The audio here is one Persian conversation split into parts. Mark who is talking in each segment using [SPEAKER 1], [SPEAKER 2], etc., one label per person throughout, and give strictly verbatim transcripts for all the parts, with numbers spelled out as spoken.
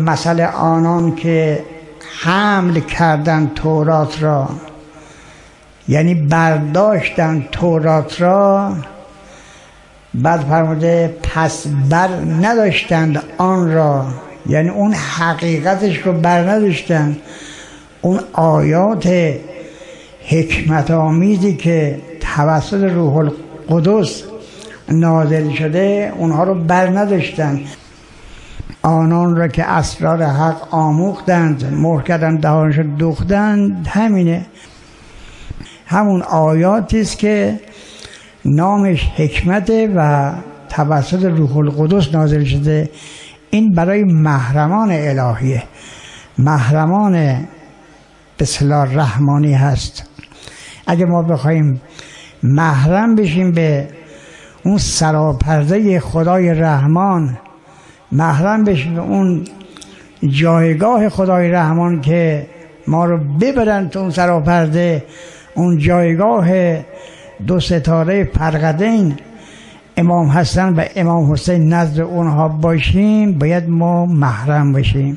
[SPEAKER 1] مثل آنان که حمل کردن تورات را، یعنی برداشتن تورات را، بعد فرموده پس بر نداشتند آن را، یعنی اون حقیقتش رو بر نداشتند. اون آیات حکمت آمیزی که توسط روح القدس نازل شده اونها رو بر نداشتند. آنان را که اسرار حق آموختند، مهر کردند، دهانشون دوختند، همینه، همون آیاتی است که نامش حکمته و توسط روح القدس نازل شده. این برای محرمان الهیه، محرمان به اصطلاح رحمانی هست. اگه ما بخوایم محرم بشیم به اون سراپرده خدای رحمان، محرم بشیم به اون جایگاه خدای رحمان که ما رو ببرن تو اون سراپرده، اون جایگاه دو ستاره فرقدین امام حسن و امام حسین نزد اونها باشیم، باید ما محرم باشیم.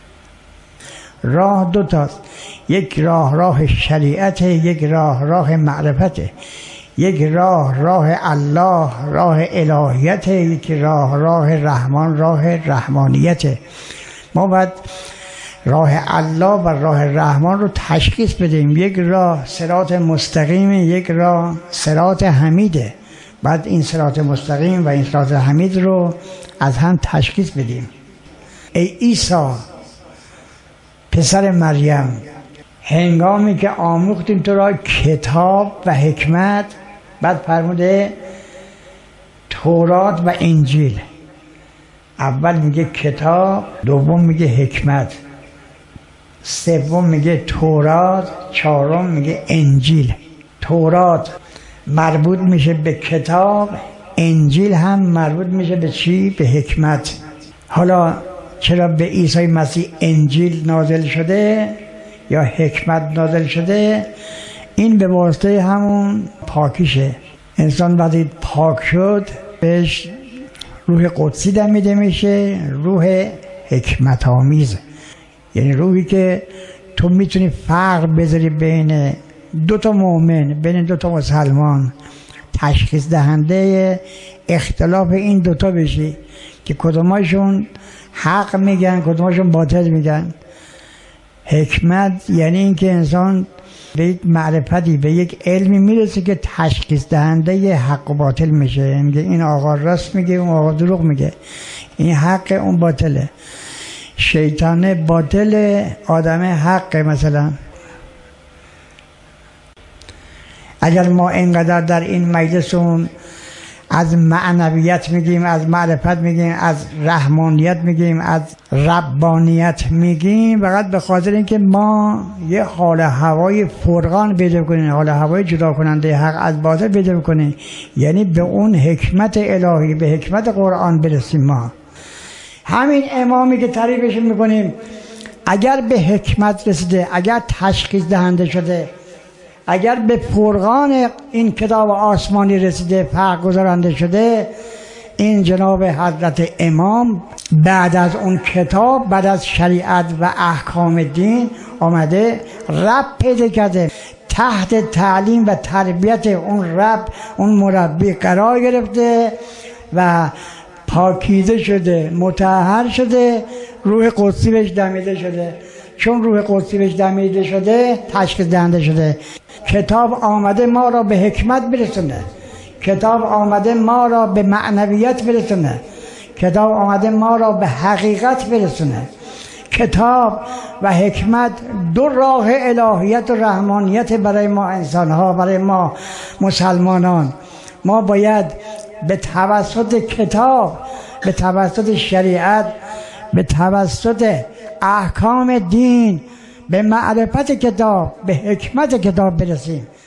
[SPEAKER 1] راه دو تاست، یک راه راه شریعت، یک راه راه معرفته. یک راه راه الله، راه الهیت، یک راه راه رحمان، راه رحمانیت. ما باید راه الله و راه رحمان رو تشخیص بدیم. یک راه صراط مستقیم، یک راه صراط حمیده. بعد این صراط مستقیم و این صراط حمید رو از هم تشخیص بدیم. ای عیسی پسر مریم، هنگامی که آموختیم تو را کتاب و حکمت، بعد فرموده تورات و انجیل. اول میگه کتاب، دوم میگه حکمت، سوم میگه تورات، چهارم میگه انجیل. تورات مربوط میشه به کتاب، انجیل هم مربوط میشه به چی؟ به حکمت. حالا چرا به عیسی مسیح انجیل نازل شده یا حکمت نازل شده؟ این به واسطه همون پاکیشه. انسان وقتی پاک شد بهش روح قدسی دمیده میشه، روح حکمت آمیز، یعنی روحی که تو میتونی فرق بذاری بین دو تا مؤمن، بین دو تا مسلمان، تشخیص دهنده اختلاف این دوتا بشی که کدوماشون حق میگن کدوماشون باطل میگن. حکمت یعنی این که انسان به یک معرفتی، به یک علمی میرسه که تشخیص دهنده حق و باطل میشه. میگه این آقا راست میگه، اون آقا دروغ میگه، این حق، اون باطله. شیطان باطل، آدم حق. مثلا اگر ما اینقدر در این مجلسون از معنویت میگیم، از معرفت میگیم، از رحمانیت میگیم، از ربانیت میگیم، فقط به خاطر اینکه ما یه حال هوای فرقان پیدا کنیم، حال هوای جدا کننده حق از باطل پیدا کنیم، یعنی به اون حکمت الهی، به حکمت قرآن برسیم. ما همین امامی که تعریفش میکنیم اگر به حکمت رسیده، اگر تشخیص دهنده شده، اگر به فرقان این کتاب آسمانی رسیده، فرق گذارنده شده، این جناب حضرت امام بعد از اون کتاب، بعد از شریعت و احکام دین آمده رب پیدا کرده، تحت تعلیم و تربیت اون رب، اون مربی قرار گرفته و پاکیزه شده، مطهر شده، روح قدسی بهش دمیده شده. چون روح قدسی بهش دمیده شده، تشخیص دهنده شده. کتاب آمده ما را به حکمت برسونه، کتاب آمده ما را به معنویت برسونه، کتاب آمده ما را به حقیقت برسونه. کتاب و حکمت دو راه الهیت و رحمانیت برای ما انسان‌ها، برای ما مسلمانان. ما باید به توسط کتاب، به توسط شریعت، به توسط احکام دین، به معرفت کتاب، به حکمت کتاب برسیم.